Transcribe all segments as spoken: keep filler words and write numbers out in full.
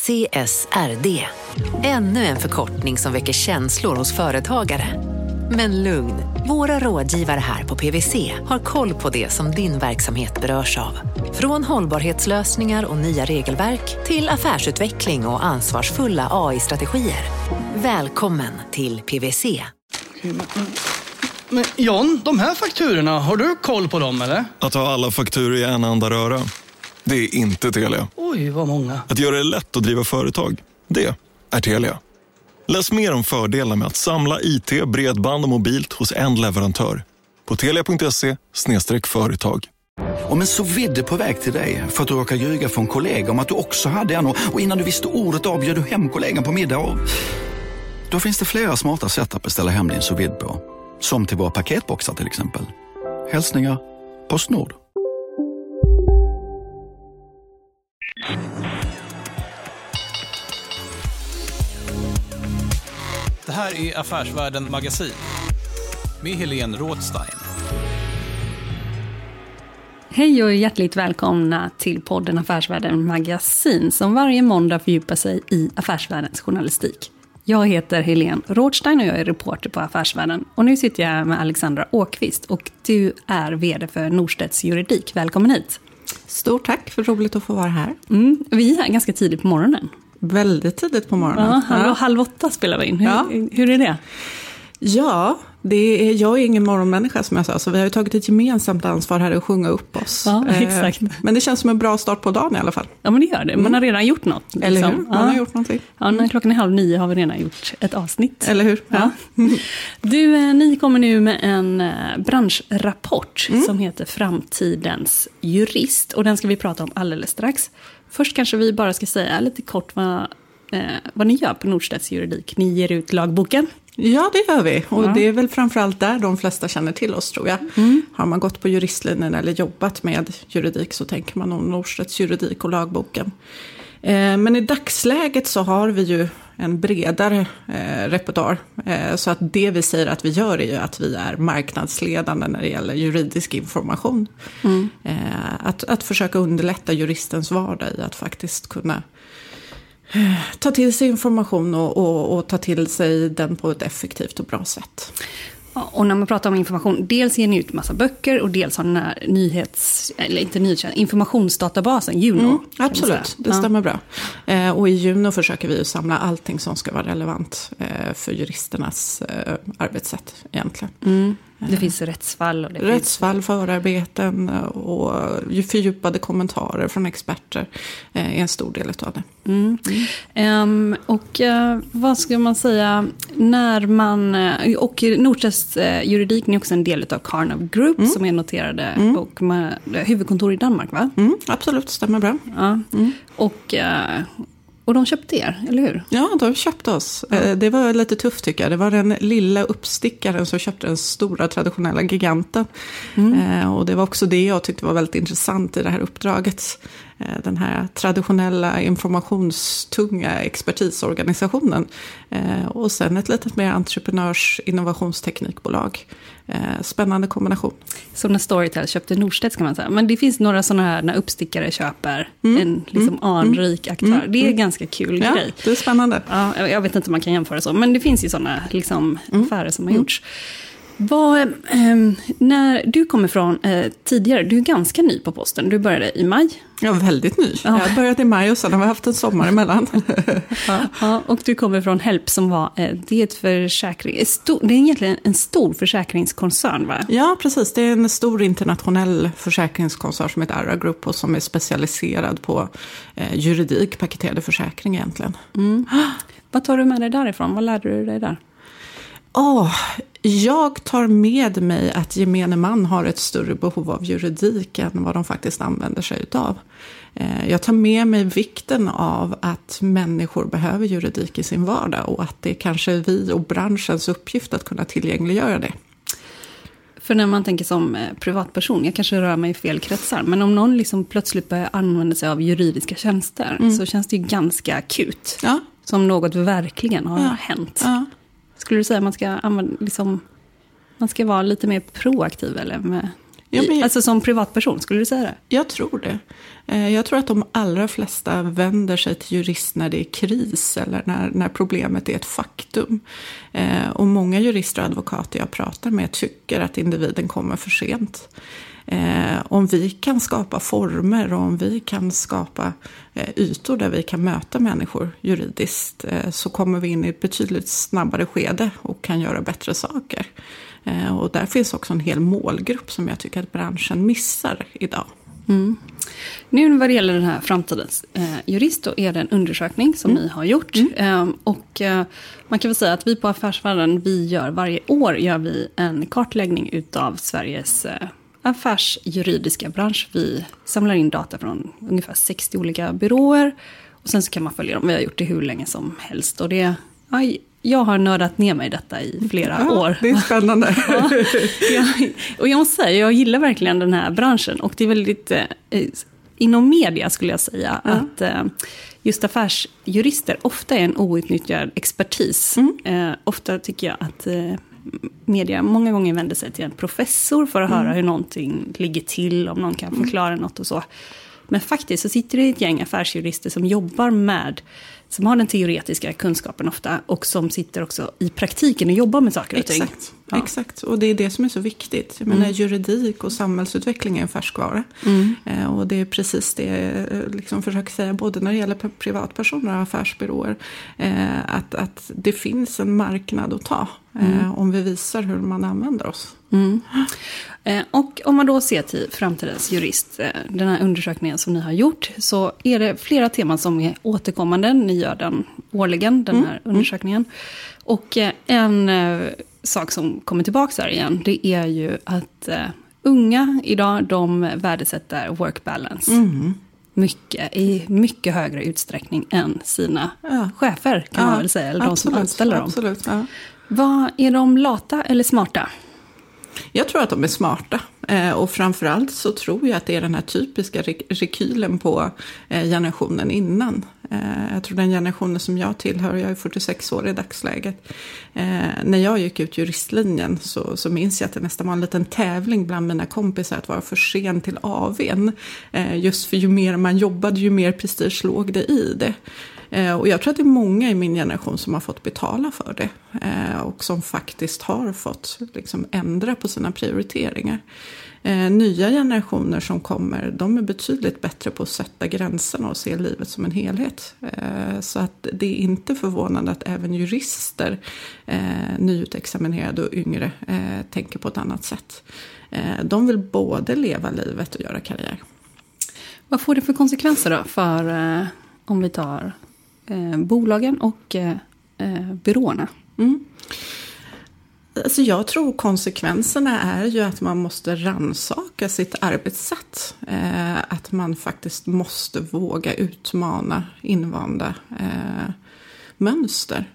C S R D. Ännu en förkortning som väcker känslor hos företagare. Men lugn, våra rådgivare här på P W C har koll på det som din verksamhet berörs av. Från hållbarhetslösningar och nya regelverk till affärsutveckling och ansvarsfulla A I-strategier. Välkommen till P W C. Men John, de här fakturorna, har du koll på dem eller? Att ha alla fakturor i en enda röra, det är inte Telia. Oj, vad många. Att göra det lätt att driva företag, det är Telia. Läs mer om fördelar med att samla I T, bredband och mobilt hos en leverantör. På telia punkt se slash företag. Om en så vidde på väg till dig för att du råkar ljuga för en kollega om att du också hade en, och innan du visste ordet av bjöd du hem kollegan på middag och... Då finns det flera smarta sätt att beställa hem din sous vide på. Som till våra paketboxar till exempel. Hälsningar PostNord. Det här är Affärsvärlden Magasin med Helene Rådstein. Hej och hjärtligt välkomna till podden Affärsvärlden Magasin som varje måndag fördjupar sig i affärsvärldens journalistik. Jag heter Helene Rådstein och jag är reporter på Affärsvärlden. Och nu sitter jag här med Alexandra Åkvist och du är vd för Norstedts Juridik. Välkommen hit. Stort tack, för roligt att få vara här. Mm, vi är här ganska tidigt på morgonen. Väldigt tidigt på morgonen. Ja, halv, ja. halv åtta spelar vi in. Hur, ja. hur är det? Ja, det är, jag är ingen morgonmänniska som jag sa, så vi har ju tagit ett gemensamt ansvar här att sjunga upp oss. Ja, exakt. Eh, men det känns som en bra start på dagen i alla fall. Ja, men det gör det. Man har redan gjort något. Liksom. Eller hur? Man ja. har gjort någonting. Ja, när klockan är halv nio har vi redan gjort ett avsnitt. Eller hur? Ja. Du, eh, ni kommer nu med en eh, branschrapport mm. som heter Framtidens jurist. Och den ska vi prata om alldeles strax. Först kanske vi bara ska säga lite kort vad, eh, vad ni gör på Norstedts Juridik. Ni ger ut lagboken. Ja, det gör vi. Och ja. det är väl framförallt där de flesta känner till oss, tror jag. Mm. Har man gått på juristlinjen eller jobbat med juridik så tänker man om Norstedts Juridik och lagboken. Eh, men i dagsläget så har vi ju en bredare eh, repertoar. Eh, så att det vi säger att vi gör är ju att vi är marknadsledande när det gäller juridisk information. Mm. Eh, att, att försöka underlätta juristens vardag i att faktiskt kunna ta till sig information och, och, och ta till sig den på ett effektivt och bra sätt. Ja, och när man pratar om information, dels ger ni ut massa böcker och dels har den här nyhets, eller inte nyhets, informationsdatabasen, Juno. Mm, absolut, det stämmer ja. bra. Eh, och i Juno försöker vi ju samla allting som ska vara relevant eh, för juristernas eh, arbetssätt egentligen. Mm. Det finns rättsfall. Och det rättsfall, finns... förarbeten och fördjupade kommentarer från experter är en stor del av det. Mm. Mm. Um, och uh, vad ska man säga, när man, uh, och Norstedts uh, Juridik är också en del av Karnov Group mm. som är noterade mm. och med huvudkontor i Danmark, va? Mm, absolut, stämmer bra. Ja. Mm. Och... Uh, Och de köpte er, eller hur? Ja, de köpte oss. Ja. Det var lite tufft tycker jag. Det var den lilla uppstickaren som köpte den stora traditionella giganten. Mm. Och det var också det jag tyckte var väldigt intressant i det här uppdraget. Den här traditionella informationstunga expertisorganisationen. Och sen ett litet mer entreprenörs innovationsteknikbolag. Spännande kombination. Så när Storytel köpte Norstedts kan man säga. Men det finns några sådana här när uppstickare köper mm. en liksom mm. anrik aktör. Mm. Det är en ganska kul ja, grej. Det är spännande. Ja, jag vet inte om man kan jämföra så. Men det finns ju sådana liksom, mm. affärer som har mm. gjorts. Vad, eh, när du kommer från eh, tidigare, du är ganska ny på posten. Du började i maj. Ja, väldigt ny. Ja. Jag började i maj och sen har vi haft en sommar emellan. ja. Ja, och du kommer från Help som var, eh, det är ett försäkring, stor, det är egentligen en stor försäkringskoncern, va? Ja, precis. Det är en stor internationell försäkringskoncern som heter Arra Group och som är specialiserad på eh, juridik, paketerade försäkring egentligen. Mm. Vad tar du med dig därifrån? Vad lärde du dig där? Oh, jag tar med mig att gemene man har ett större behov av juridik än vad de faktiskt använder sig av. Jag tar med mig vikten av att människor behöver juridik i sin vardag och att det kanske är vi och branschens uppgift att kunna tillgängliggöra det. För när man tänker som privatperson, jag kanske rör mig i fel kretsar, men om någon liksom plötsligt börjar använda sig av juridiska tjänster mm. så känns det ju ganska akut. Ja. Som något verkligen har ja. hänt. Ja. Skulle du säga att man ska använda, liksom, man ska vara lite mer proaktiv eller med... Ja, men jag, alltså som privatperson, skulle du säga det? Jag tror det. Jag tror att de allra flesta vänder sig till jurist när det är kris eller när, när problemet är ett faktum. Och många jurister och advokater jag pratar med tycker att individen kommer för sent. Eh, om vi kan skapa former och om vi kan skapa eh, ytor där vi kan möta människor juridiskt eh, så kommer vi in i ett betydligt snabbare skede och kan göra bättre saker. Eh, och där finns också en hel målgrupp som jag tycker att branschen missar idag. Mm. Nu vad det gäller den här framtidens eh, jurist, då är det en undersökning som mm. ni har gjort. Mm. Eh, och eh, man kan väl säga att vi på Affärsvärlden, vi gör varje år gör vi en kartläggning utav Sveriges eh, affärsjuridiska bransch. Vi samlar in data från ungefär sextio olika byråer. Och sen så kan man följa dem. Vi har gjort det hur länge som helst. Och det, aj, jag har nördat ner mig i detta i flera ja, år. Det är spännande. ja, jag, och jag måste säga, jag gillar verkligen den här branschen. Och det är väldigt, eh, inom media skulle jag säga, ja. att eh, just affärsjurister ofta är en outnyttjad expertis. Mm. Eh, ofta tycker jag att eh, media många gånger vänder sig till en professor för att mm. höra hur någonting ligger till, om någon kan förklara mm. något och så. Men faktiskt så sitter det ett gäng affärsjurister som jobbar med, som har den teoretiska kunskapen ofta och som sitter också i praktiken och jobbar med saker och ting. Exakt, ja. Exakt. Och det är det som är så viktigt. Jag menar, mm. juridik och samhällsutveckling är en färskvara. Mm. Eh, och det är precis det jag liksom försöker säga både när det gäller privatpersoner och affärsbyråer. Eh, att, att det finns en marknad att ta eh, mm. om vi visar hur man använder oss. Mm. Eh, och om man då ser till framtidens jurist, eh, den här undersökningen som ni har gjort, så är det flera teman som är återkommande. Ni gör den årligen, den här mm. undersökningen. Och eh, en eh, sak som kommer tillbaka här igen, det är ju att eh, unga idag, de värdesätter work balance. Mm. Mycket, i mycket högre utsträckning än sina ja. chefer, kan ja, man väl säga, eller absolut, de som anställer dem. Absolut, ja. Vad, är de lata eller smarta? Jag tror att de är smarta eh, och framförallt så tror jag att det är den här typiska re- rekylen på eh, generationen innan. Eh, jag tror den generationen som jag tillhör, jag är fyrtiosex år i dagsläget. Eh, när jag gick ut juristlinjen så, så minns jag att det nästan var en liten tävling bland mina kompisar att vara för sen till A V:n. Eh, just för ju mer man jobbade, ju mer prestige låg det i det. Och jag tror att det är många i min generation som har fått betala för det. Och som faktiskt har fått liksom ändra på sina prioriteringar. Nya generationer som kommer, de är betydligt bättre på att sätta gränserna och se livet som en helhet. Så att det är inte förvånande att även jurister, nyutexaminerade och yngre, tänker på ett annat sätt. De vill både leva livet och göra karriär. Vad får det för konsekvenser då för, om vi tar... Eh, bolagen och eh, byråerna? Mm. Alltså jag tror konsekvenserna är ju att man måste rannsaka sitt arbetssätt. Eh, att man faktiskt måste våga utmana invanda eh, mönster.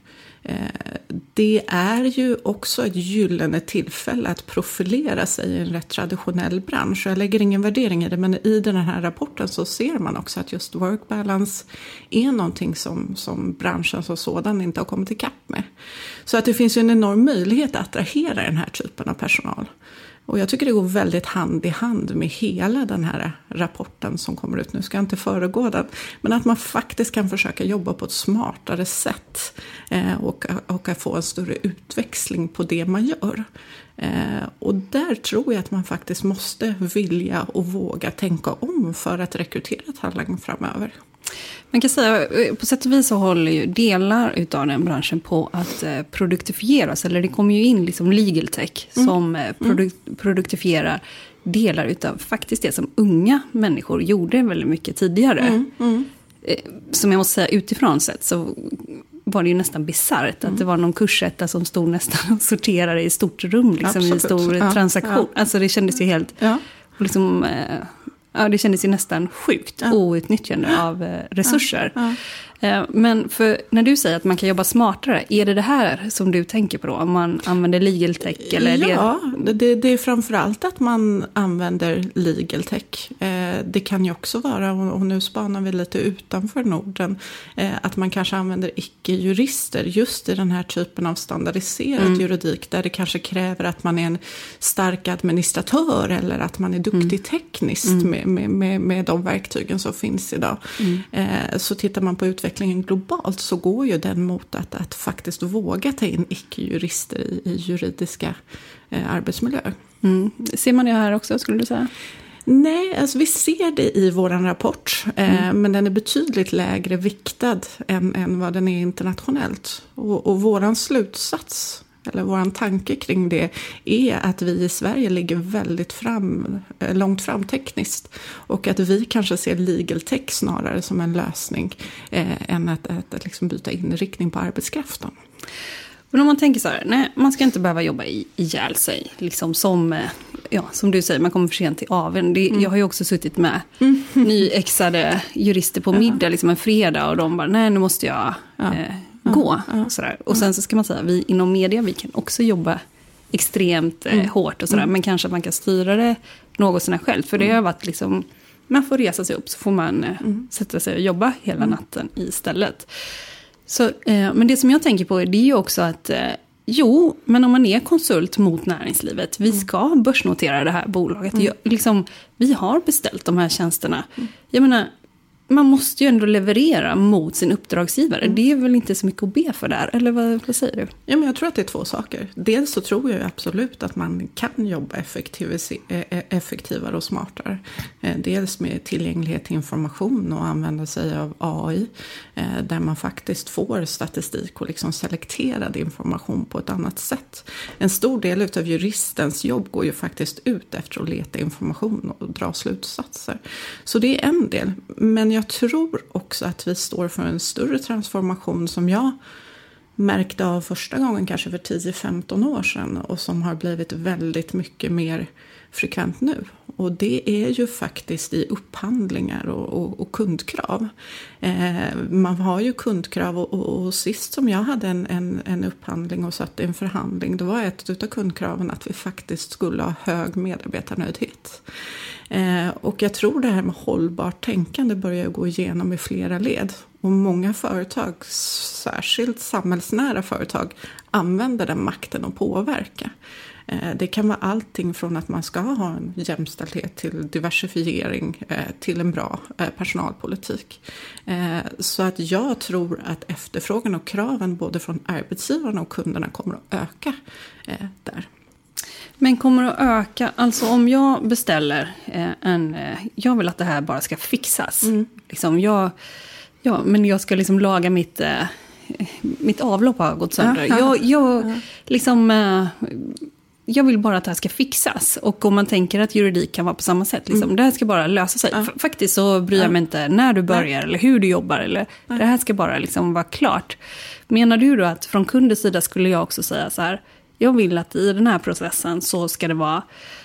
Det är ju också ett gyllene tillfälle att profilera sig i en rätt traditionell bransch. Jag lägger ingen värdering i det, men i den här rapporten så ser man också att just work balance är någonting som, som branschen som sådan inte har kommit ikapp med. Så att det finns ju en enorm möjlighet att attrahera den här typen av personal. Och jag tycker det går väldigt hand i hand med hela den här rapporten som kommer ut nu. Ska jag inte föregå den. Men att man faktiskt kan försöka jobba på ett smartare sätt. Eh, och, och få en större utväxling på det man gör. Eh, och där tror jag att man faktiskt måste vilja och våga tänka om för att rekrytera talang framöver. Man kan säga, på sätt och vis så håller ju delar utav den branschen på att eh, produktifieras. Eller det kommer ju in liksom legal tech som eh, produ- produktifierar delar utav faktiskt det som unga människor gjorde väldigt mycket tidigare. Mm. Mm. Eh, som jag måste säga utifrån sett så var det ju nästan bizarrt mm. att det var någon kursetta som stod nästan och sorterade i ett stort rum liksom, i en stor ja, transaktion. Ja. Alltså det kändes ju helt... Ja. Liksom, eh, Ja, det kändes ju nästan sjukt ja. outnyttjande av eh, resurser. Ja. Men för när du säger att man kan jobba smartare, är det det här som du tänker på då? Om man använder legal tech? Eller ja, det... Det, det är framförallt att man använder legal tech. Det kan ju också vara, och nu spanar vi lite utanför Norden, att man kanske använder icke-jurister just i den här typen av standardiserad mm. juridik, där det kanske kräver att man är en stark administratör eller att man är duktig mm. tekniskt mm. med, med, med, med de verktygen som finns idag. Mm. Så tittar man på utvecklingen globalt så går ju den mot att, att faktiskt våga ta in icke-jurister i, i juridiska eh, arbetsmiljöer. Mm. Ser man det här också, skulle du säga? Nej, alltså vi ser det i vår rapport, eh, mm. men den är betydligt lägre viktad än, än vad den är internationellt. Och, och våran slutsats, eller våran tanke kring det, är att vi i Sverige ligger väldigt fram, långt fram tekniskt. Och att vi kanske ser legal tech snarare som en lösning eh, än att, att, att liksom byta inriktning på arbetskraften. Men om man tänker så här, nej, man ska inte behöva jobba i, ihjäl sig. Liksom som, ja, som du säger, man kommer för sent till aven. Det, mm. Jag har ju också suttit med mm. nyexade jurister på middag liksom en fredag. Och de bara, nej nu måste jag ja. eh, gå. Ja. Och, sådär. Och sen så ska man säga, vi inom media, vi kan också jobba extremt eh, mm. hårt och sådär. Mm. Men kanske man kan styra det något sådär själv. För det har varit liksom, man får resa sig upp så får man eh, mm. sätta sig och jobba hela mm. natten istället. Så, eh, men det som jag tänker på är det är ju också att eh, jo, men om man är konsult mot näringslivet, vi ska börsnotera det här bolaget. Mm. Jag, liksom, vi har beställt de här tjänsterna. Mm. Jag menar, man måste ju ändå leverera mot sin uppdragsgivare. Mm. Det är väl inte så mycket att be för där, eller vad, vad säger du? Ja, men jag tror att det är två saker. Dels så tror jag absolut att man kan jobba effektivare och smartare. Dels med tillgänglighet till information och använda sig av A I. Där man faktiskt får statistik och liksom selekterad information på ett annat sätt. En stor del av juristens jobb går ju faktiskt ut efter att leta information och dra slutsatser. Så det är en del. Men jag tror också att vi står för en större transformation som jag märkte av första gången kanske för tio till femton år sedan och som har blivit väldigt mycket mer frekvent nu. Och det är ju faktiskt i upphandlingar och, och, och kundkrav. Eh, man har ju kundkrav och, och, och sist som jag hade en, en, en upphandling och satt i en förhandling, då var ett utav kundkraven att vi faktiskt skulle ha hög medarbetarnöjdhet. Eh, och jag tror det här med hållbart tänkande börjar gå igenom i flera led. Och många företag, särskilt samhällsnära företag, använder den makten att påverka. Eh, det kan vara allting från att man ska ha en jämställdhet till diversifiering eh, till en bra eh, personalpolitik. Eh, så att jag tror att efterfrågan och kraven både från arbetsgivarna och kunderna kommer att öka eh, där. Men kommer att öka, alltså om jag beställer eh, en, eh, jag vill att det här bara ska fixas. Mm. Liksom jag, ja, men jag ska liksom laga mitt, eh, mitt avlopp har gått sönder. Ja, jag, jag, ja. liksom, eh, jag vill bara att det här ska fixas. Och om man tänker att juridik kan vara på samma sätt, liksom, mm. det här ska bara lösa sig. Ja. F- faktiskt så bryr jag ja. mig inte när du börjar Nej. eller hur du jobbar. Eller, det här ska bara liksom vara klart. Menar du då att från kundens sida skulle jag också säga så här, jag vill att i den här processen så ska det vara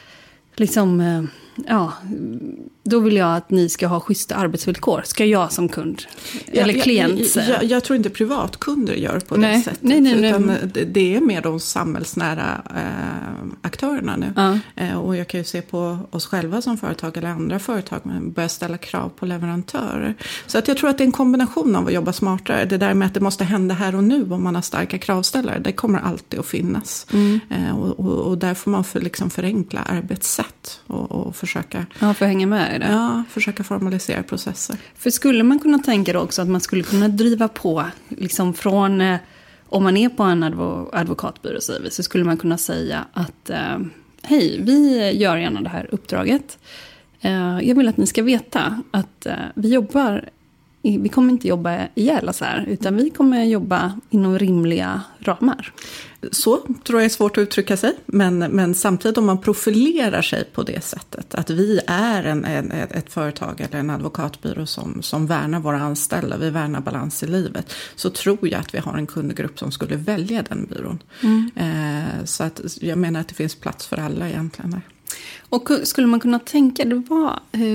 liksom, ja, då vill jag att ni ska ha schyssta arbetsvillkor. Ska jag som kund ja, eller klient? Jag, jag, jag tror inte privatkunder gör på nej, det sättet. Nej, nej, nej. Utan det, det är mer de samhällsnära eh, aktörerna nu. Ja. Eh, och jag kan ju se på oss själva som företag eller andra företag men börja ställa krav på leverantörer. Så att jag tror att det är en kombination av att jobba smartare. Det där med att det måste hända här och nu om man har starka kravställare. Det kommer alltid att finnas. Mm. Eh, och, och, och där får man för, liksom förenkla arbetssätt och, och försöka... Ja, för att hänga med i det. Ja, försöka formalisera processer. För skulle man kunna tänka då också att man skulle kunna driva på liksom från, eh, om man är på en advo- advokatbyrå så skulle man kunna säga att eh, hej, vi gör gärna det här uppdraget. Eh, jag vill att ni ska veta att eh, vi jobbar, vi kommer inte jobba ihjäl så här, utan vi kommer jobba inom rimliga ramar. Så tror jag är svårt att uttrycka sig, men, men samtidigt om man profilerar sig på det sättet, att vi är en, en, ett företag eller en advokatbyrå som, som värnar våra anställda, vi värnar balans i livet, så tror jag att vi har en kundgrupp som skulle välja den byrån. Mm. Eh, så att jag menar att det finns plats för alla egentligen. Och skulle man kunna tänka, det var... Eh,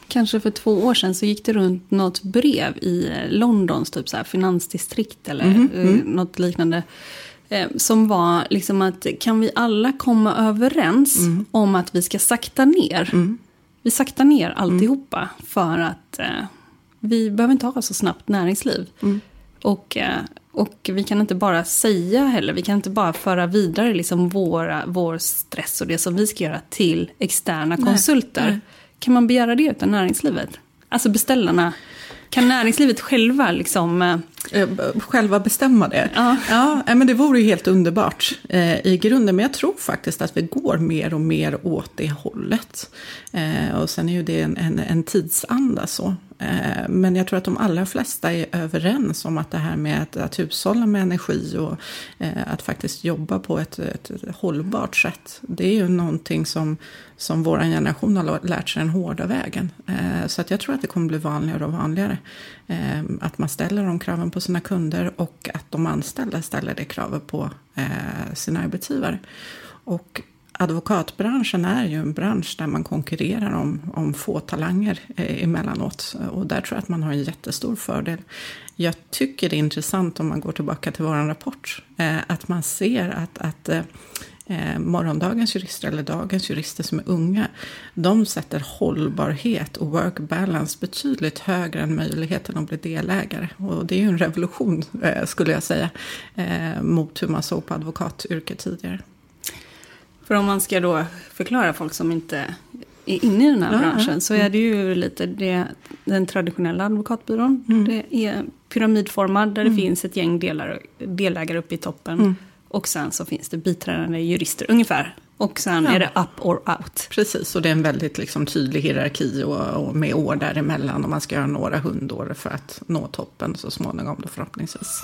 kanske för två år sedan så gick det runt något brev i Londons typ så här finansdistrikt eller mm, mm. något liknande. Som var liksom att kan vi alla komma överens mm. om att vi ska sakta ner. Mm. Vi saktar ner alltihopa mm. för att eh, vi behöver inte ha så snabbt näringsliv. Mm. Och, eh, och vi kan inte bara säga heller, vi kan inte bara föra vidare liksom våra, vår stress och det som vi ska göra till externa Nej. konsulter. Nej. Kan man begära det utan näringslivet? Alltså beställarna, kan näringslivet själva liksom... Själva bestämma det? Ja. Ja, men det vore ju helt underbart eh, i grunden. Men jag tror faktiskt att vi går mer och mer åt det hållet. Eh, och sen är ju det en, en, en tidsanda så. Eh, men jag tror att de allra flesta är överens om att det här med att, att hushålla med energi och eh, att faktiskt jobba på ett, ett, ett hållbart sätt. Det är ju någonting som, som vår generation har lärt sig den hårda vägen. Eh, så att jag tror att det kommer bli vanligare och vanligare. Eh, att man ställer de kraven på sina kunder och att de anställda ställer det kravet på eh, sina arbetsgivare. Och advokatbranschen är ju en bransch där man konkurrerar om, om få talanger eh, emellanåt. Och där tror jag att man har en jättestor fördel. Jag tycker det är intressant om man går tillbaka till vår rapport. Eh, att man ser att, att eh, Eh, morgondagens jurister eller dagens jurister som är unga, de sätter hållbarhet och work balance betydligt högre än möjligheten att bli delägare. Och det är ju en revolution eh, skulle jag säga eh, mot hur man såg på advokatyrket tidigare. För om man ska då förklara folk som inte är inne i den här ja, branschen ja. så är det ju lite det, den traditionella advokatbyrån. Mm. Det är pyramidformad där mm. det finns ett gäng delar, delägare uppe i toppen. Mm. Och sen så finns det biträdande jurister ungefär. Och sen ja. är det up or out. Precis, och det är en väldigt liksom, tydlig hierarki och, och med år däremellan. Och man ska göra några hundår för att nå toppen så småningom då förhoppningsvis.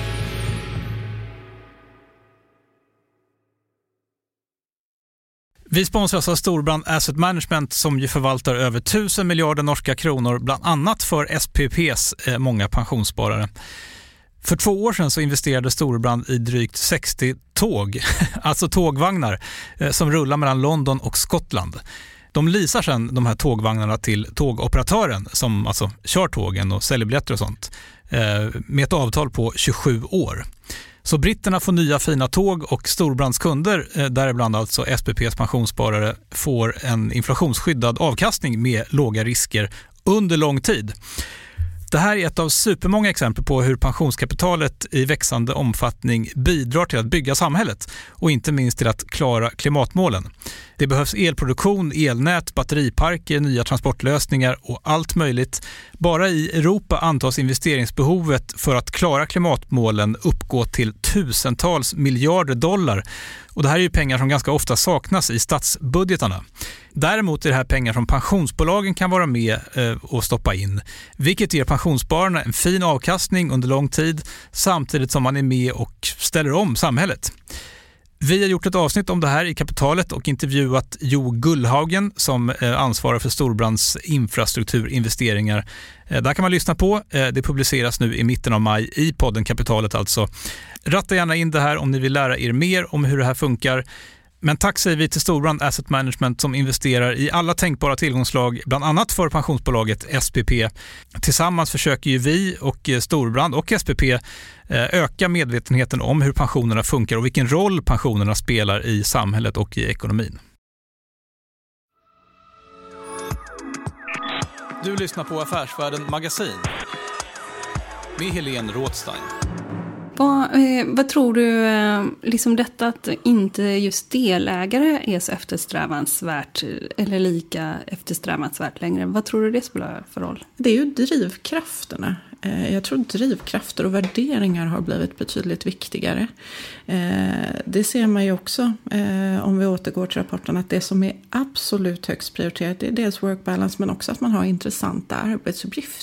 Vi sponsras av Storebrand Asset Management som ju förvaltar över tusen miljarder norska kronor bland annat för S P P:s eh, många pensionssparare. För två år sedan så investerade Storebrand i drygt sextio tåg, alltså tågvagnar, som rullar mellan London och Skottland. De leasar sedan de här tågvagnarna till tågoperatören som alltså kör tågen och säljer biljetter och sånt med ett avtal på tjugosju år. Så britterna får nya fina tåg och Storebrands kunder, däribland alltså S P P:s pensionssparare, får en inflationsskyddad avkastning med låga risker under lång tid. Det här är ett av supermånga exempel på hur pensionskapitalet i växande omfattning bidrar till att bygga samhället och inte minst till att klara klimatmålen. Det behövs elproduktion, elnät, batteriparker, nya transportlösningar och allt möjligt. Bara i Europa antas investeringsbehovet för att klara klimatmålen uppgå till tusentals miljarder dollar. Och det här är ju pengar som ganska ofta saknas i statsbudgetarna. Däremot är det här pengar som pensionsbolagen kan vara med och stoppa in, vilket ger pensionsspararna en fin avkastning under lång tid samtidigt som man är med och ställer om samhället. Vi har gjort ett avsnitt om det här i Kapitalet och intervjuat Jo Gullhagen som ansvarar för Storebrands infrastrukturinvesteringar. Där kan man lyssna på. Det publiceras nu i mitten av maj i podden Kapitalet alltså. Ratta gärna in det här om ni vill lära er mer om hur det här funkar. Men tack säger vi till Storebrand Asset Management som investerar i alla tänkbara tillgångslag, bland annat för pensionsbolaget S P P. Tillsammans försöker ju vi och Storebrand och S P P öka medvetenheten om hur pensionerna funkar och vilken roll pensionerna spelar i samhället och i ekonomin. Du lyssnar på Affärsvärlden Magasin med Helene Rådstein. Vad, eh, vad tror du, eh, liksom detta att inte just delägare är så eftersträvansvärt eller lika eftersträvansvärt längre, vad tror du det spelar för roll? Det är ju drivkrafterna. Eh, jag tror drivkrafter och värderingar har blivit betydligt viktigare. Eh, det ser man ju också eh, om vi återgår till rapporten att det som är absolut högst prioriterat är dels work balance men också att man har intressanta arbetsuppgifter.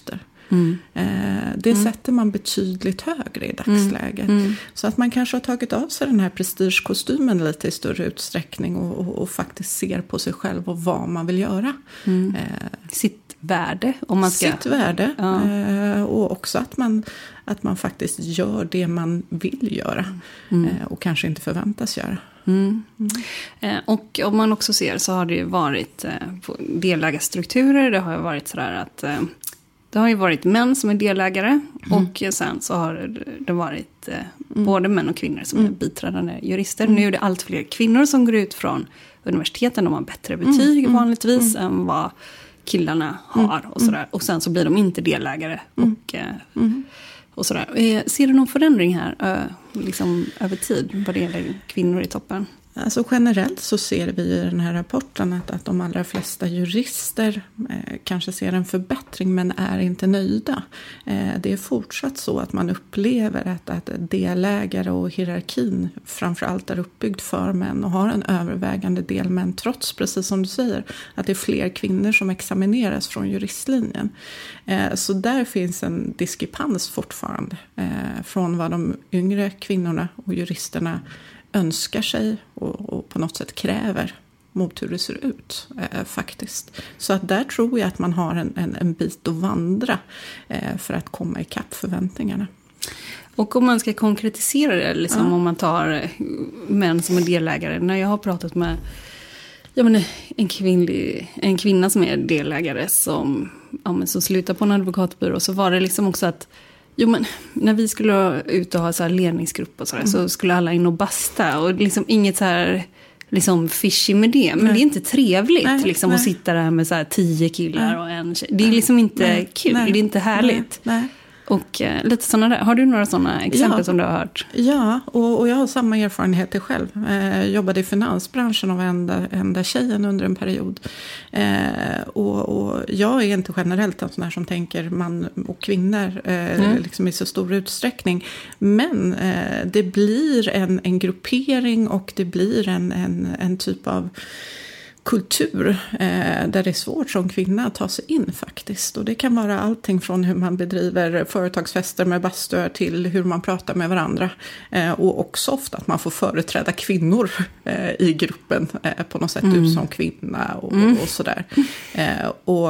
Mm. Det mm. sätter man betydligt högre i dagsläget. Mm. Mm. Så att man kanske har tagit av sig den här prestigekostymen lite i större utsträckning och, och, och faktiskt ser på sig själv och vad man vill göra. Mm. Eh, Sitt värde. Om man ska... Sitt värde. Ja. Eh, och också att man, att man faktiskt gör det man vill göra. Mm. Eh, och kanske inte förväntas göra. Mm. Mm. Eh, och om man också ser så har det ju varit eh, delägarstrukturer. Det har ju varit sådär att eh, det har ju varit män som är delägare. Mm. Och sen så har det varit eh, mm. både män och kvinnor som mm. är biträdande jurister. Mm. Nu är det allt fler kvinnor som går ut från universiteten. De har bättre betyg mm. vanligtvis mm. än vad killarna har. Mm. Och, sådär. Och sen så blir de inte delägare. Mm. Och, eh, mm. och sådär. Eh, ser du någon förändring här eh, liksom över tid vad det gäller kvinnor i toppen? Alltså generellt så ser vi i den här rapporten att, att de allra flesta jurister eh, kanske ser en förbättring men är inte nöjda. Eh, det är fortsatt så att man upplever att, att delägare och hierarkin framförallt är uppbyggd för män och har en övervägande del män trots, precis som du säger, att det är fler kvinnor som examineras från juristlinjen. Eh, så där finns en diskrepans fortfarande eh, från vad de yngre kvinnorna och juristerna önskar sig och, och på något sätt kräver mot hur det ser ut eh, faktiskt. Så att där tror jag att man har en, en, en bit att vandra eh, för att komma ikapp förväntningarna. Och om man ska konkretisera det, liksom, ja. Om man tar män som är delägare. När jag har pratat med ja, men en, kvinnlig, en kvinna som är delägare som, ja, men som slutar på en advokatbyrå, så var det liksom också att jo, men när vi skulle ut och ha så här ledningsgrupp och sådär, mm. så skulle alla in och basta. Och liksom inget så här liksom fishy med det. Men nej. Det är inte trevligt nej, liksom, nej. Att sitta där med så här tio killar nej. Och en tjej. Det är liksom inte nej, kul, nej, det är inte härligt. Nej, nej. Och eh, lite sådana där. Har du några sådana exempel ja, som du har hört? Ja, och, och jag har samma erfarenheter själv. Eh, jag jobbade i finansbranschen och var enda, enda tjejen under en period. Eh, och, och jag är inte generellt en sån här som tänker man och kvinnor eh, mm. liksom i så stor utsträckning. Men eh, det blir en, en gruppering och det blir en, en, en typ av kultur eh, där det är svårt som kvinna att ta sig in faktiskt. Och det kan vara allting från hur man bedriver företagsfester med bastöar till hur man pratar med varandra. Eh, och också ofta att man får företräda kvinnor eh, i gruppen eh, på något sätt, mm. du som kvinna och, mm. och sådär. Eh, och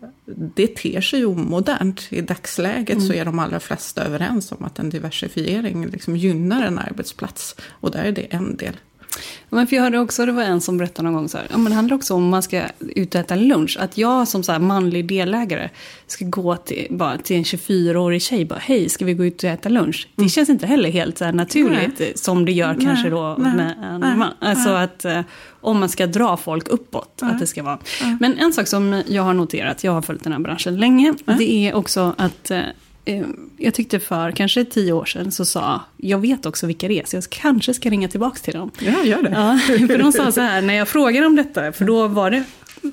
det ter sig ju omodernt. I dagsläget mm. så är de allra flesta överens om att en diversifiering liksom gynnar en arbetsplats. Och där är det en del. Men för jag hörde också, det var en som berättade någon gång så här, ja, men det handlar också om man ska ut och äta lunch, att jag som så här manlig delägare ska gå till, bara till en tjugofyraårig tjej bara, hej, ska vi gå ut och äta lunch? Det känns inte heller helt så här naturligt nej. Som det gör nej, kanske då nej, med en nej, man. Alltså nej. Att eh, om man ska dra folk uppåt, nej. Att det ska vara. Nej. Men en sak som jag har noterat, jag har följt den här branschen länge, nej. Det är också att eh, jag tyckte för kanske tio år sedan så sa, jag vet också vilka det är, så jag kanske ska ringa tillbaka till dem. Ja, gör det. Ja, för de sa så här, när jag frågade om detta, för då var det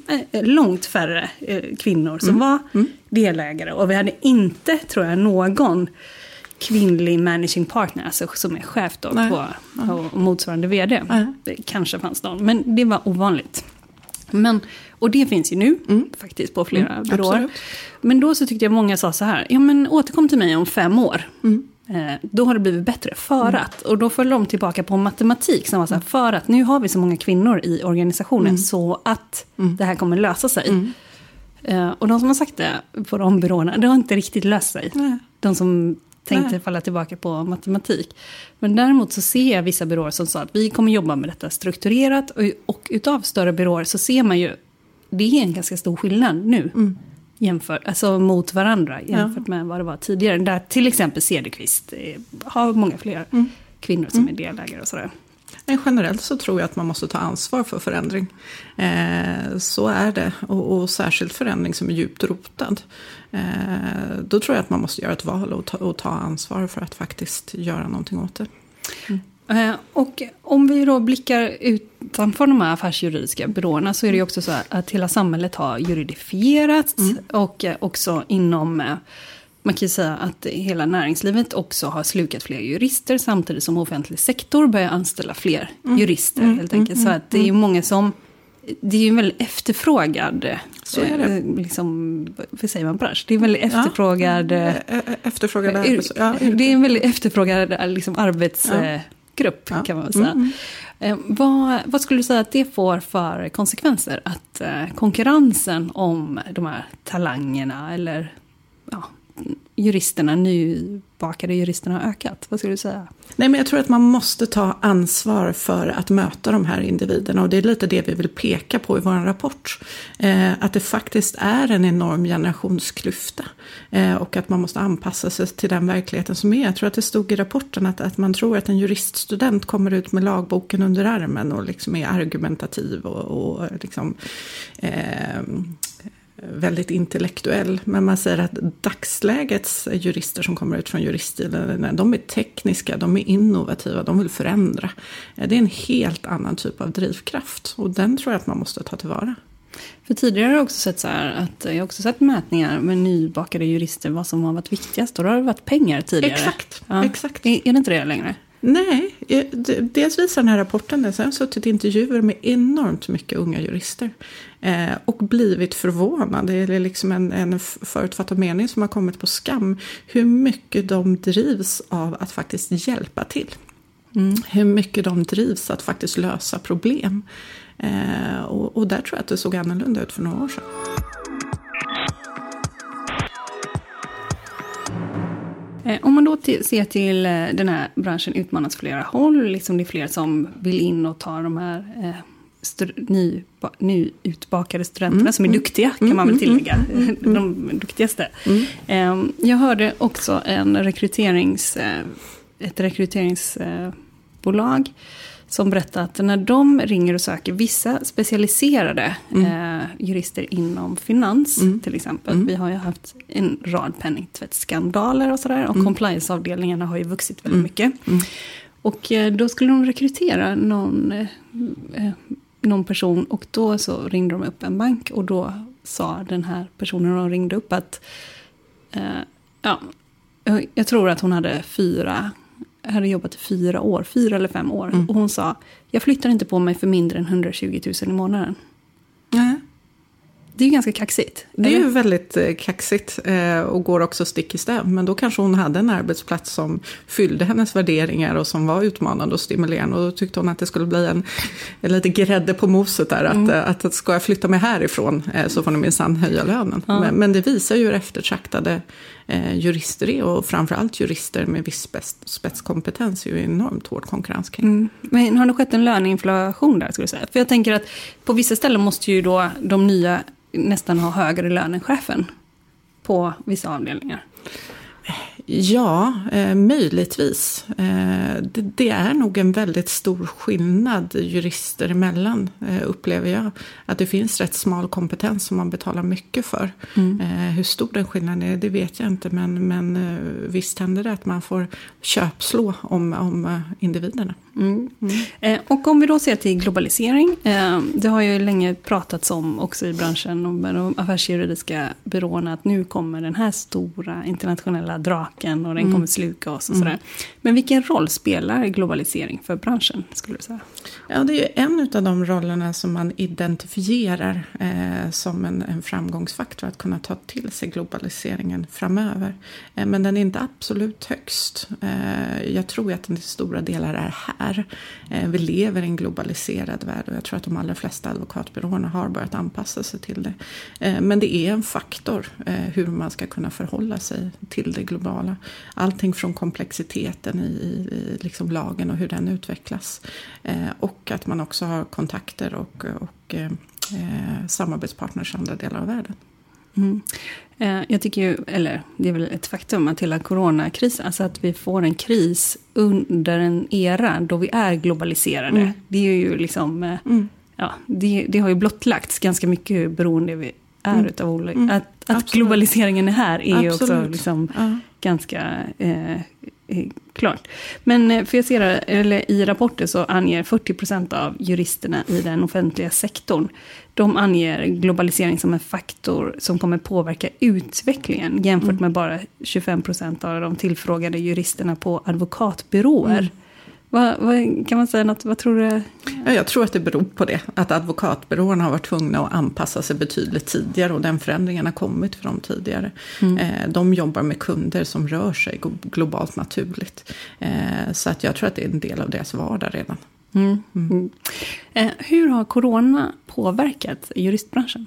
långt färre kvinnor som mm. var mm. delägare. Och vi hade inte, tror jag, någon kvinnlig managing partner, alltså som är chef då på, på motsvarande vd. Nej. Det kanske fanns någon, men det var ovanligt. Men, och det finns ju nu mm. faktiskt på flera mm, byråer. Absolut. Men då så tyckte jag många sa så här, ja men återkom till mig om fem år. Mm. Eh, då har det blivit bättre för mm. att. Och då föll de tillbaka på matematik som var så här, för att nu har vi så många kvinnor i organisationen mm. så att mm. det här kommer lösa sig. Mm. Eh, och de som har sagt det på de byråerna, det har inte riktigt löst sig. Mm. De som tänkte Nej. Falla tillbaka på matematik. Men däremot så ser jag vissa byråer som sa att vi kommer jobba med detta strukturerat. Och, och utav större byråer så ser man ju, det är en ganska stor skillnad nu. Mm. Jämfört, alltså mot varandra jämfört ja. Med vad det var tidigare. Där till exempel Cederqvist har många fler mm. kvinnor som mm. är delägare och sådär. Men generellt så tror jag att man måste ta ansvar för förändring. Eh, så är det. Och, och särskilt förändring som är djupt rotad. Eh, då tror jag att man måste göra ett val och ta, och ta ansvar för att faktiskt göra någonting åt det. Mm. Eh, och om vi då blickar utanför de här affärsjuridiska byråerna så är det ju också så att hela samhället har juridifierats. Mm. Och eh, också inom... Eh, Man kan ju säga att hela näringslivet också har slukat fler jurister samtidigt som offentlig sektor börjar anställa fler mm. jurister helt enkelt. Mm. Så att det är ju många som det är ju en väldigt efterfrågad, så är det. Eh, liksom, vad säger man bransch? Det är en väldigt efterfrågad... Ja, efterfrågad eh, ja, det är en väldigt efterfrågad liksom, arbetsgrupp, ja. kan man väl säga. Mm. Eh, vad, vad skulle du säga att det får för konsekvenser? Att eh, konkurrensen om de här talangerna eller ja, juristerna, nybakade juristerna har ökat? Vad skulle du säga? Nej, men jag tror att man måste ta ansvar för att möta de här individerna, och det är lite det vi vill peka på i vår rapport. Eh, att det faktiskt är en enorm generationsklyfta eh, och att man måste anpassa sig till den verkligheten som är. Jag tror att det stod i rapporten att, att man tror att en juriststudent kommer ut med lagboken under armen och liksom är argumentativ och, och liksom... Eh, väldigt intellektuell, men man säger att dagslägets jurister som kommer ut från juriststilen, de är tekniska, de är innovativa, de vill förändra. Det är en helt annan typ av drivkraft, och den tror jag att man måste ta tillvara. För tidigare har jag också sett så här att jag har också sett mätningar med nybakade jurister vad som har varit viktigast, och då har det varit pengar tidigare. Exakt, ja. exakt. Är, är det inte det längre? Nej, dels visar den här rapporten, sen har jag suttit intervjuer med enormt mycket unga jurister eh, och blivit förvånad. Det är liksom en, en förutfattad mening som har kommit på skam, hur mycket de drivs av att faktiskt hjälpa till. Mm. Hur mycket de drivs att faktiskt lösa problem. Eh, och, och där tror jag att det såg annorlunda ut för några år sedan. Om man då t- ser till den här branschen utmanas flera håll, liksom det är fler som vill in och ta de här eh, st- ny, nyutbakade studenterna mm, som är duktiga, mm, kan man väl tillägga, mm, mm, de duktigaste. Mm. Eh, jag hörde också en rekryterings, eh, ett rekryteringsbolag eh, som berättar att när de ringer och söker vissa specialiserade mm. eh, jurister inom finans mm. till exempel. Mm. Vi har ju haft en rad penningtvättsskandaler och sådär. Och mm. compliance-avdelningarna har ju vuxit väldigt mm. mycket. Mm. Och eh, då skulle de rekrytera någon, eh, någon person. Och då så ringde de upp en bank. Och då sa den här personen de ringde upp att eh, ja, jag tror att hon hade fyra... Jag hade jobbat i fyra år, fyra eller fem år. Mm. Och hon sa, jag flyttar inte på mig för mindre än hundratjugo tusen i månaden. Mm. Det är ju ganska kaxigt. Det är eller? ju väldigt eh, kaxigt eh, och går också stick i stäv. Men då kanske hon hade en arbetsplats som fyllde hennes värderingar och som var utmanande och stimulerande. Och då tyckte hon att det skulle bli en, en lite grädde på moset där. Mm. Att, att, att ska jag flytta mig härifrån eh, så får ni minsann höja lönen. Mm. Men, men det visar ju hur eftertraktade eh, jurister är. Och framförallt jurister med viss spets, spetskompetens är ju enormt hård konkurrens kring. Mm. Men har det skett en löneinflation där, skulle jag säga? För jag tänker att på vissa ställen måste ju då de nya nästan ha högre lön än chefen på vissa avdelningar. Ja, eh, möjligtvis. Eh, det, det är nog en väldigt stor skillnad jurister emellan, eh, upplever jag. Att det finns rätt smal kompetens som man betalar mycket för. Mm. Eh, hur stor den skillnaden är, det vet jag inte. Men, men eh, visst händer det att man får köpslå om, om eh, individerna. Mm. Mm. Eh, och om vi då ser till globalisering. Eh, det har ju länge pratats om också i branschen om de affärsjuridiska byråerna att nu kommer den här stora internationella draken och den mm. kommer sluka oss och sådär. Mm. Men vilken roll spelar globalisering för branschen, skulle du säga? Ja, det är ju en av de rollerna som man identifierar eh, som en, en framgångsfaktor att kunna ta till sig globaliseringen framöver. Eh, men den är inte absolut högst. Eh, jag tror att den till stora delar är här. Eh, vi lever i en globaliserad värld och jag tror att de allra flesta advokatbyråerna har börjat anpassa sig till det. Eh, men det är en faktor eh, hur man ska kunna förhålla sig till det globala. Allting från komplexiteten i, i, i liksom lagen och hur den utvecklas. Eh, och att man också har kontakter och, och eh, samarbetspartners i andra delar av världen. Mm. Eh, jag tycker ju, eller det är väl ett faktum att hela coronakrisen, alltså att vi får en kris under en era då vi är globaliserade. Mm. Det är ju liksom, eh, mm. ja, det, det har ju blottlagts ganska mycket beroende vi är mm. utav olika. Mm. Att, att globaliseringen är här är Absolut. ju också liksom ja. ganska eh, klart. Men för jag ser eller i rapporter så anger fyrtio procent av juristerna i den offentliga sektorn, de anger globalisering som en faktor som kommer påverka utvecklingen jämfört mm. med bara tjugofem procent av de tillfrågade juristerna på advokatbyråer. Mm. Vad, vad, kan man säga något? Vad tror du? Ja, jag tror att det beror på det. Att advokatbyråerna har varit tvungna att anpassa sig betydligt tidigare. Och den förändringen har kommit för dem tidigare. Mm. Eh, de jobbar med kunder som rör sig globalt naturligt. Eh, så att jag tror att det är en del av deras vardag redan. Mm. Mm. Eh, hur har corona påverkat juristbranschen?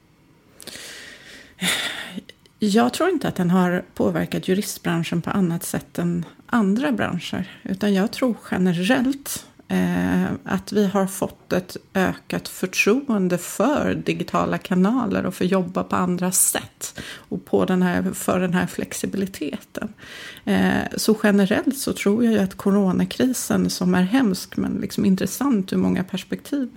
Jag tror inte att den har påverkat juristbranschen på annat sätt än andra branscher. Utan jag tror generellt eh, att vi har fått ett ökat förtroende för digitala kanaler och för att jobba på andra sätt. Och på den här, för den här flexibiliteten. Eh, så generellt så tror jag ju att coronakrisen, som är hemsk men liksom intressant ur många perspektiv,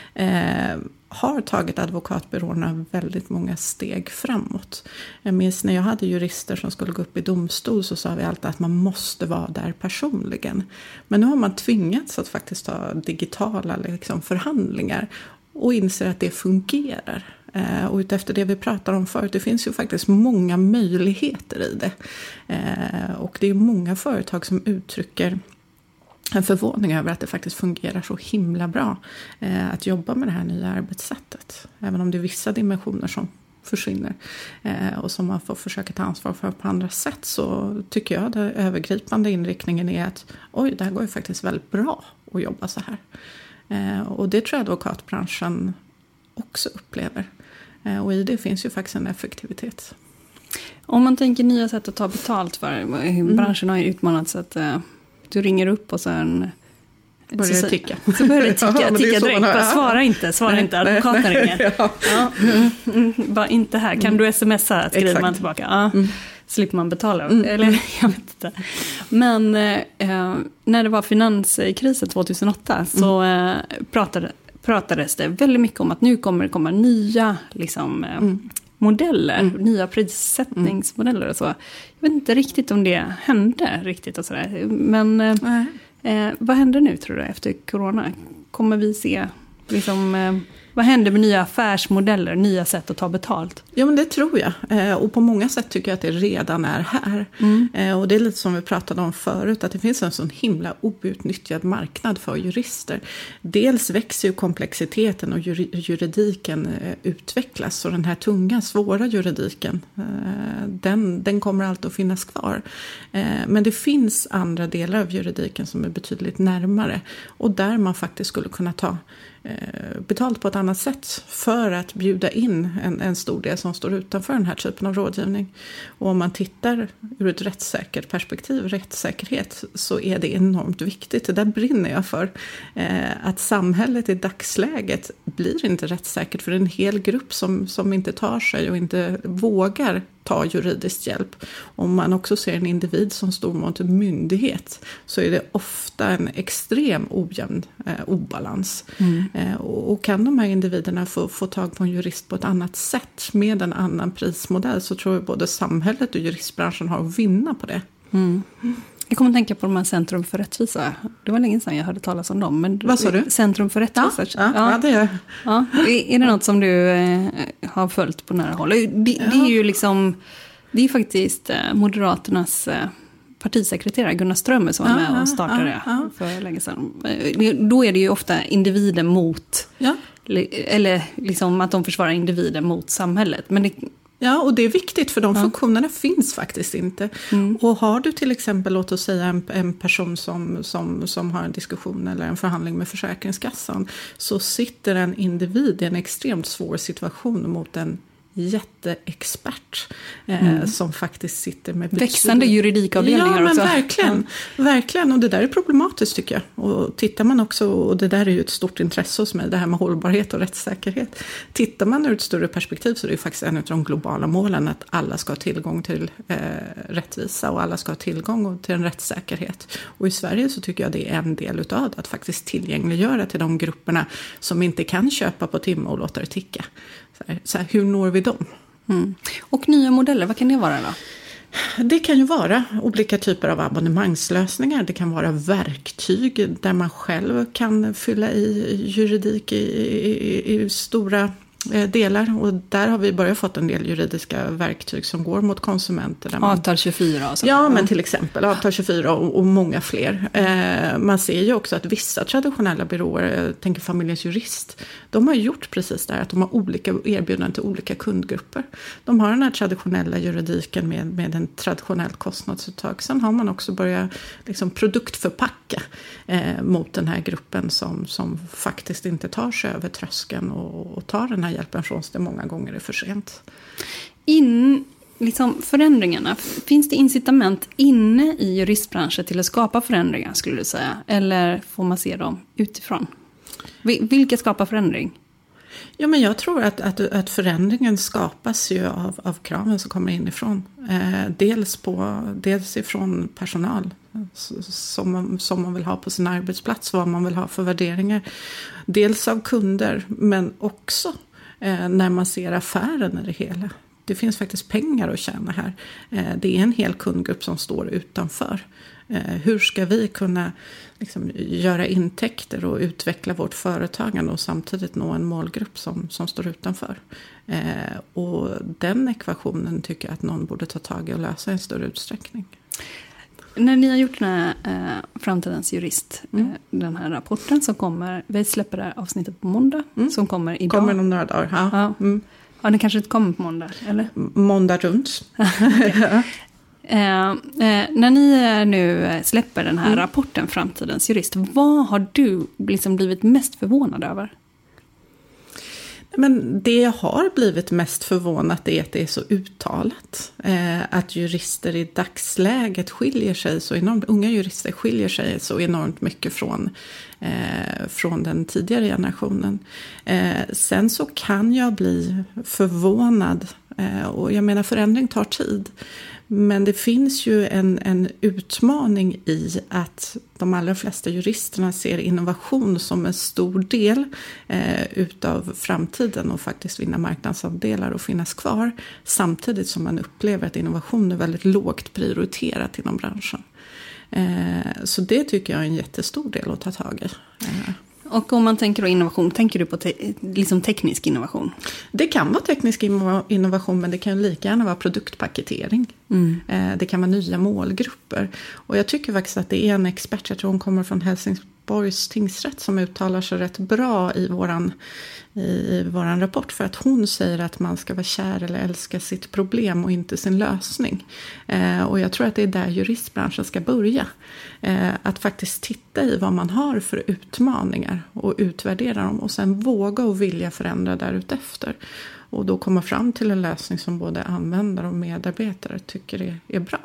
eh, har tagit advokatbyråerna väldigt många steg framåt. Jag minns när jag hade jurister som skulle gå upp i domstol, så sa vi alltid att man måste vara där personligen. Men nu har man tvingats att faktiskt ta digitala liksom, förhandlingar och inser att det fungerar. Eh, och utefter det vi pratar om förut, det finns ju faktiskt många möjligheter i det. Eh, och det är många företag som uttrycker en förvåning över att det faktiskt fungerar så himla bra eh, att jobba med det här nya arbetssättet. Även om det är vissa dimensioner som försvinner eh, och som man får försöka ta ansvar för på andra sätt, så tycker jag att den övergripande inriktningen är att oj, det här går ju faktiskt väldigt bra att jobba så här. Eh, och det tror jag advokatbranschen också upplever. Eh, och i det finns ju faktiskt en effektivitet. Om man tänker nya sätt att ta betalt för, hur branschen har ju utmanats att uh, du ringer upp och sen börjar det ticka. Så börjar det ticka, ja, ticka direkt. Bara, svara inte, svara nej, inte. Advokaten nej, ringer. Ja. Ja. Mm, mm, bara inte här. Kan mm. du smsa? Skriver Exakt. Man tillbaka. Ja. Mm. Slipper man betala. Mm. Eller jag vet inte. Men eh, när det var finanskrisen tjugohundraåtta så eh, pratade, pratades det väldigt mycket om att nu kommer det komma nya liksom, eh, mm. modeller, mm. nya prissättningsmodeller och så. Jag vet inte riktigt om det hände riktigt och sådär. Men eh, eh, vad händer nu tror du efter corona? Kommer vi se liksom, eh, vad händer med nya affärsmodeller, nya sätt att ta betalt? Ja, men det tror jag. Eh, och på många sätt tycker jag att det redan är här. Mm. Eh, och det är lite som vi pratade om förut, att det finns en sån himla outnyttjad marknad för jurister. Dels växer ju komplexiteten och juridiken eh, utvecklas. Och den här tunga, svåra juridiken, eh, den, den kommer alltid att finnas kvar. Eh, men det finns andra delar av juridiken som är betydligt närmare. Och där man faktiskt skulle kunna ta betalt på ett annat sätt för att bjuda in en, en stor del som står utanför den här typen av rådgivning. Och om man tittar ur ett rättssäkert perspektiv, rättssäkerhet, så är det enormt viktigt. Det där brinner jag för. Eh, att samhället i dagsläget blir inte rättssäkert för en hel grupp som, som inte tar sig och inte vågar ta juridisk hjälp. Om man också ser en individ som står mot en myndighet, så är det ofta en extrem ojämn eh, obalans. Mm. Eh, och, och kan de här individerna få, få tag på en jurist på ett annat sätt med en annan prismodell, så tror jag både samhället och juristbranschen har att vinna på det. Mm. Jag kommer att tänka på de här Centrum för rättvisa. Det var länge sedan jag hörde talas om dem. Men vad sa du? Centrum för rättvisa. Ja, ja, ja det är ja. Är det något som du eh, har följt på nära håll? Det, det är ju liksom, det är faktiskt eh, Moderaternas eh, partisekreterare Gunnar Strömmer som var med ja, och startade det ja, ja. för länge sedan. Då är det ju ofta individer mot, ja. eller liksom att de försvarar individer mot samhället. Men det, ja, och det är viktigt för de ja. funktionerna finns faktiskt inte. Mm. Och har du till exempel, låt oss säga en, en person som, som, som har en diskussion eller en förhandling med Försäkringskassan, så sitter en individ i en extremt svår situation mot en jätteexpert eh, mm. som faktiskt sitter med betydligt... växande juridikavdelningar. Ja, men också. verkligen, ja. verkligen. Och det där är problematiskt tycker jag. Och tittar man också, och det där är ju ett stort intresse hos mig, det här med hållbarhet och rättssäkerhet. Tittar man ur ett större perspektiv, så är det ju faktiskt en av de globala målen att alla ska ha tillgång till eh, rättvisa och alla ska ha tillgång till en rättssäkerhet. Och i Sverige så tycker jag det är en del utav det, att faktiskt tillgängliggöra till de grupperna som inte kan köpa på timme och låta det ticka. Så här, så här, hur når vi dem? Mm. Och nya modeller, vad kan det vara då? Det kan ju vara olika typer av abonnemangslösningar. Det kan vara verktyg där man själv kan fylla i juridik i, i, i stora delar, och där har vi börjat fått en del juridiska verktyg som går mot konsumenter. Där man, Avtal tjugofyra och så. Ja, men till exempel Avtal tjugofyra och, och många fler. Eh, man ser ju också att vissa traditionella byråer, jag tänker Familjens Jurist, de har gjort precis det här, att de har olika erbjudanden till olika kundgrupper. De har den här traditionella juridiken med, med en traditionell kostnadsuttag. Sen har man också börjat liksom produktförpacka eh, mot den här gruppen som, som faktiskt inte tar sig över tröskeln och, och tar den här hjälpen från sig. Många gånger är för sent. In, liksom förändringarna, finns det incitament inne i juristbranschen till att skapa förändringar, skulle du säga? Eller får man se dem utifrån? Vilka skapar förändring? Ja, men jag tror att, att, att förändringen skapas ju av, av kraven som kommer inifrån. Eh, dels, på, dels ifrån personal som man, som man vill ha på sin arbetsplats, vad man vill ha för värderingar. Dels av kunder, men också eh, när man ser affären i det hela. Det finns faktiskt pengar att tjäna här. Eh, det är en hel kundgrupp som står utanför. Eh, hur ska vi kunna liksom göra intäkter och utveckla vårt företagande och samtidigt nå en målgrupp som, som står utanför? Eh, och den ekvationen tycker jag att någon borde ta tag i och lösa i en större utsträckning. När ni har gjort den här eh, Framtidens jurist, mm. eh, den här rapporten som kommer, vi släpper det här avsnittet på måndag, mm. som kommer idag. Kommer om några dagar, ja. Ja, mm. ja, det kanske inte kommer på måndag, eller? Måndag runt. Okay. Eh, eh, när ni nu släpper den här mm. rapporten Framtidens jurist, vad har du liksom blivit mest förvånad över? Men det jag har blivit mest förvånat är att det är så uttalat. Eh, att jurister i dagsläget skiljer sig så enormt, unga jurister skiljer sig så enormt mycket från, eh, från den tidigare generationen. Eh, sen så kan jag bli förvånad, eh, och jag menar förändring tar tid. Men det finns ju en, en utmaning i att de allra flesta juristerna ser innovation som en stor del eh, utav framtiden och faktiskt vinna marknadsandelar och finnas kvar. Samtidigt som man upplever att innovation är väldigt lågt prioriterat inom branschen. Eh, så det tycker jag är en jättestor del att ta tag i. Eh. Och om man tänker på innovation, tänker du på te- liksom teknisk innovation? Det kan vara teknisk innovation, men det kan lika gärna vara produktpaketering. Mm. Det kan vara nya målgrupper. Och jag tycker faktiskt att det är en expert, jag tror hon kommer från Helsingborgs tingsrätt, som uttalar sig rätt bra i våran, i våran rapport. För att hon säger att man ska vara kär eller älska sitt problem och inte sin lösning. Och jag tror att det är där juristbranschen ska börja. Att faktiskt titta i vad man har för utmaningar och utvärdera dem. Och sen våga och vilja förändra därutefter. Och då komma fram till en lösning som både användare och medarbetare tycker är, är bra.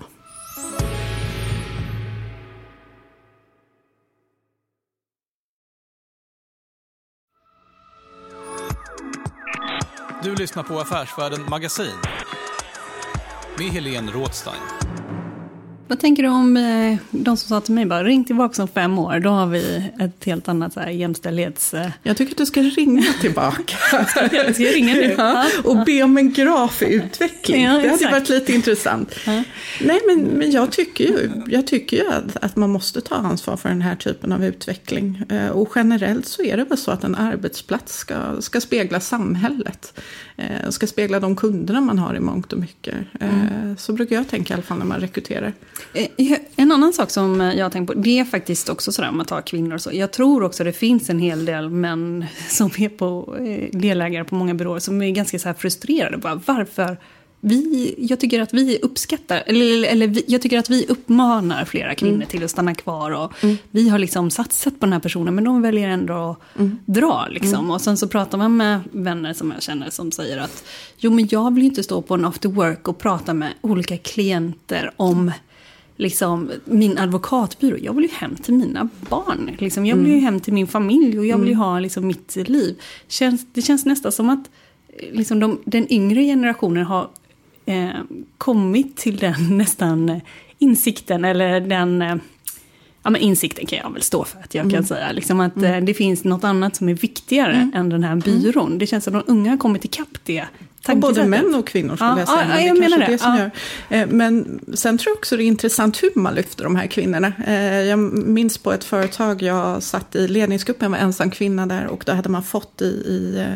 Du lyssnar på Affärsvärlden Magasin med Helene Rådstein. Vad tänker du om eh, de som sa till mig bara, ring tillbaka om fem år, då har vi ett helt annat så här, jämställdhets... Eh... Jag tycker att du ska ringa tillbaka. ska, jag, ska jag ringa nu? Ja, och be om en graf i utveckling. Ja, det hade varit lite intressant. Ja. Nej, men, men jag tycker ju, jag tycker ju att, att man måste ta ansvar för den här typen av utveckling. Eh, och generellt så är det väl så att en arbetsplats ska, ska spegla samhället. Eh, ska spegla de kunderna man har i mångt och mycket. Eh, mm. Så brukar jag tänka i alla fall när man rekryterar. En annan sak som jag tänker på, det är faktiskt också sådär om man tar kvinnor och så. Jag tror också det finns en hel del män som är på delägare på många byråer som är ganska så här frustrerade. Bara, varför? Vi, jag tycker att vi uppskattar, eller, eller vi, jag tycker att vi uppmanar flera kvinnor mm. till att stanna kvar. Och mm. vi har liksom satsat på den här personen, men de väljer ändå att mm. dra. Liksom. Mm. Och sen så pratar man med vänner som jag känner som säger att jo, men jag vill inte stå på en after work och prata med olika klienter om liksom min advokatbyrå. Jag vill ju hem till mina barn. Liksom. Jag vill ju hem till min familj och jag vill ju ha liksom, mitt liv. Känns, det känns nästan som att liksom, de, den yngre generationen har eh, kommit till den nästan insikten eller den... Eh, ja, men insikten kan jag väl stå för att jag mm. kan säga. Liksom att mm. eh, det finns något annat som är viktigare mm. än den här byrån. Det känns som att de unga har kommit ikapp det både män och kvinnor skulle ja, jag säga. Ja, det jag menar det. det som ja. gör. Men sen tror jag också det är intressant hur man lyfter de här kvinnorna. Jag minns på ett företag jag satt i ledningsgruppen, var ensam kvinna där, och då hade man fått i, i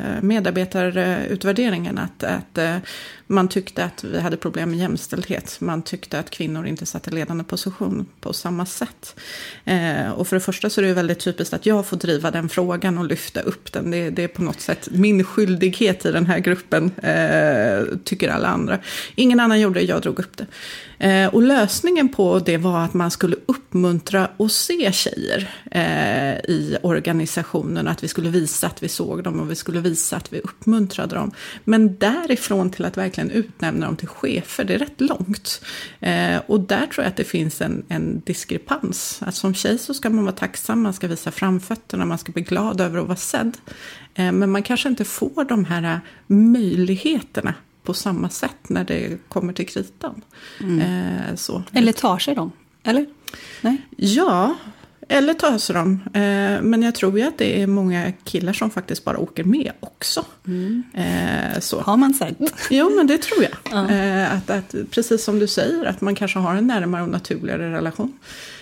medarbetarutvärderingen att, att man tyckte att vi hade problem med jämställdhet. Man tyckte att kvinnor inte satt i ledande position på samma sätt. Och för det första så är det väldigt typiskt att jag får driva den frågan och lyfta upp den. Det, det är på något sätt min skyldighet i den här gruppen, eh, tycker alla andra. Ingen annan gjorde det, jag drog upp det. Eh, och lösningen på det var att man skulle uppmuntra och se tjejer eh, i organisationen. Att vi skulle visa att vi såg dem och vi skulle visa att vi uppmuntrade dem. Men därifrån till att verkligen utnämna dem till chefer, det är rätt långt. Eh, och där tror jag att det finns en, en diskrepans. Att som tjej så ska man vara tacksam, man ska visa framfötterna, man ska bli glad över att vara sedd. Eh, men man kanske inte får de här möjligheterna på samma sätt när det kommer till kritan. Mm. Eh, så. Eller tar sig dem, eller? Nej. Ja, eller tar sig dem. Eh, men jag tror ju att det är många killar som faktiskt bara åker med också. Mm. Eh, så. Har man sett? Jo, men det tror jag. Ja. Eh, att, att, precis som du säger, att man kanske har en närmare och naturligare relation.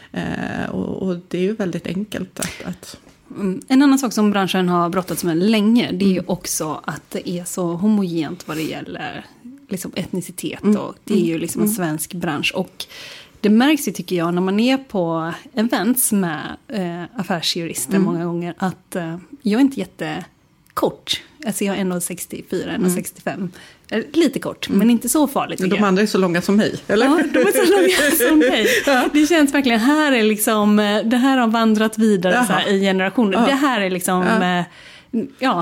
Eh, och, och det är ju väldigt enkelt att... att Mm. En annan sak som branschen har brottats med länge, det är ju också att det är så homogent vad det gäller liksom etnicitet. Mm. Och det är ju liksom en svensk bransch. Och det märks ju, tycker jag, när man är på events med eh, affärsjurister mm. många gånger, att eh, jag är inte jättekort. Alltså jag är en komma sextiofyra, en komma sextiofem. Mm. Lite kort, mm. men inte så farligt. De andra är så långa som mig, eller? Ja, de är så långa som mig. Ja. Det känns verkligen, här är liksom, det här har vandrat vidare så här, i generationer. Ja. Det här är liksom... Ja. Ja,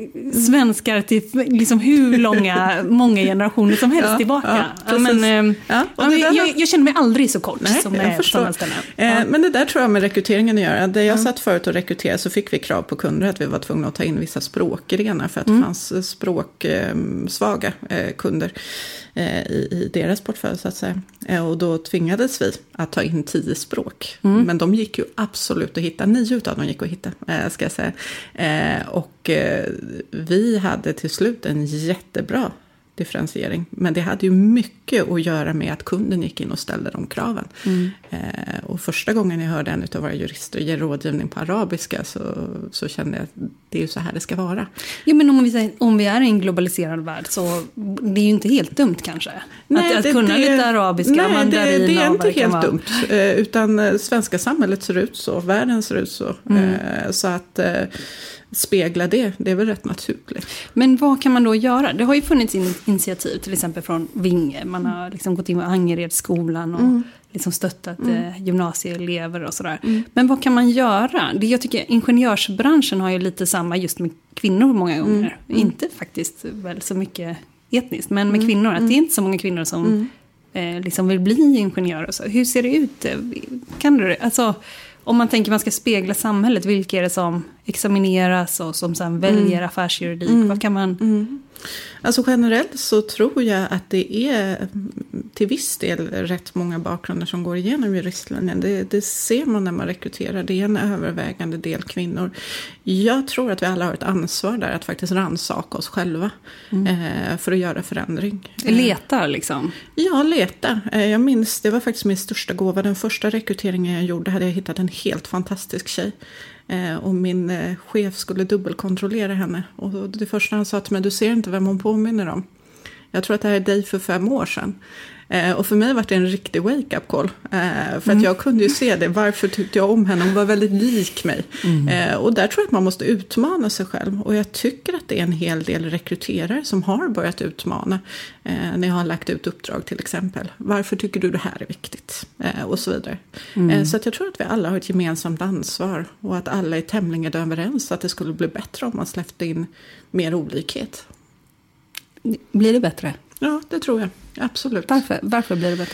svenskar till liksom hur långa, många generationer som helst ja, tillbaka. Ja, ja, men, ja, ja, jag, jag, jag känner mig aldrig så kort. Nej, som jag är sådana ställen. Ja. Eh, men det där tror jag med rekryteringen att göra. Där jag ja. satt förut och rekryterade så fick vi krav på kunder att vi var tvungna att ta in vissa språkgrenar för att mm. det fanns språksvaga eh, kunder eh, i, i deras portfölj så att säga. Eh, och då tvingades vi att ta in tio språk. Mm. Men de gick ju absolut att hitta. Nio utav dem gick att hitta, eh, ska jag säga. Eh, Och eh, vi hade till slut en jättebra differentiering. Men det hade ju mycket att göra med att kunden gick in och ställde de kraven. Mm. Eh, och första gången jag hörde en av våra jurister ge rådgivning på arabiska så, så kände jag att det är ju så här det ska vara. Ja, men om vi, säger, om vi är i en globaliserad värld så det är ju inte helt dumt kanske. Nej, att, att det, kunna det, lite arabiska, nej, mandarin. Det, det är inte helt vara. dumt. Eh, utan svenska samhället ser ut så, världen ser ut så. Mm. Eh, så att... Eh, spegla det, det är väl rätt naturligt. Men vad kan man då göra? Det har ju funnits initiativ till exempel från Vinge. Man har liksom gått in med Angeredsskolan och mm. liksom stöttat mm. eh, gymnasieelever och sådär. Mm. Men vad kan man göra? Det, jag tycker ingenjörsbranschen har ju lite samma just med kvinnor många gånger. Mm. Inte faktiskt väl så mycket etniskt, men med mm. kvinnor. Att det är inte så många kvinnor som mm. eh, liksom vill bli ingenjörer. Och så. Hur ser det ut? Kan du, alltså... Om man tänker man ska spegla samhället, vilka är det som examineras och som sen väljer mm. affärsjuridik? Mm. Vad kan man... Mm. Alltså generellt så tror jag att det är till viss del rätt många bakgrunder som går igenom juristlinjen. Det, det ser man när man rekryterar. Det är en övervägande del kvinnor. Jag tror att vi alla har ett ansvar där att faktiskt rannsaka oss själva mm. eh, för att göra förändring. Leta liksom? Ja, leta. Eh, jag minns, det var faktiskt min största gåva. Den första rekryteringen jag gjorde hade jag hittat en helt fantastisk tjej. Och min eh, chef skulle dubbelkontrollera henne. Och det första han sa till mig, du ser inte vem hon påminner om. Jag tror att det här är dig för fem år sedan. Eh, och för mig var det en riktig wake-up call. Eh, för mm. att jag kunde ju se det. Varför tyckte jag om henne? Hon var väldigt lik mig. Mm. Eh, och där tror jag att man måste utmana sig själv. Och jag tycker att det är en hel del rekryterare som har börjat utmana. Eh, när jag har lagt ut uppdrag till exempel. Varför tycker du det här är viktigt? Eh, och så vidare. Mm. Eh, så att jag tror att vi alla har ett gemensamt ansvar. Och att alla är tämligen överens att det skulle bli bättre om man släppte in mer olikhet. Blir det bättre? Ja, det tror jag. Absolut. Varför, Varför blir det bättre?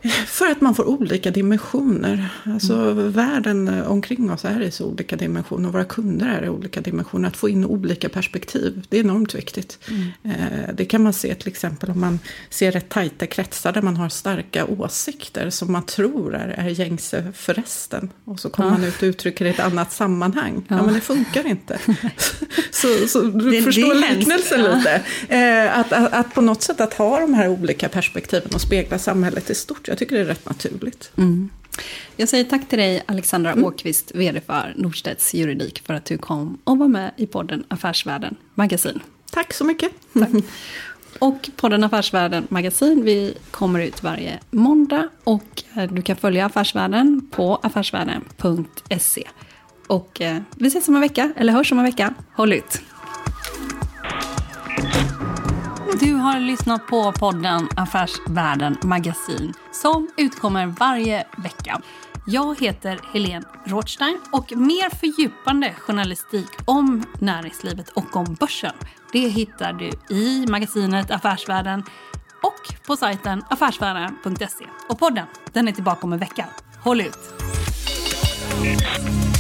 För att man får olika dimensioner. Alltså mm. världen omkring oss är i så olika dimensioner. Våra kunder är i olika dimensioner. Att få in olika perspektiv, det är enormt viktigt. Mm. Det kan man se till exempel om man ser rätt tajta kretsar där man har starka åsikter som man tror är, är gängse för resten. Och så kommer ja. man ut och uttrycker i ett annat sammanhang. Ja, ja men det funkar inte. så, så du det, förstår det liknelsen ja. lite. Att, att, att på något sätt att ha de här olika perspektiven och spegla samhället i stort. Jag tycker det är rätt naturligt. Mm. Jag säger tack till dig Alexandra mm. Åkvist, vd för Norstedts Juridik, för att du kom och var med i podden Affärsvärlden Magasin. Tack så mycket. Tack. Och podden Affärsvärlden Magasin, vi kommer ut varje måndag och du kan följa Affärsvärlden på affärsvärlden punkt se. Och eh, vi ses om en vecka, eller hörs om en vecka. Håll ut! Du har lyssnat på podden Affärsvärlden Magasin som utkommer varje vecka. Jag heter Helene Rothstein och mer fördjupande journalistik om näringslivet och om börsen. Det hittar du i magasinet Affärsvärlden och på sajten affärsvärlden punkt se. Och podden, den är tillbaka om en vecka. Håll ut!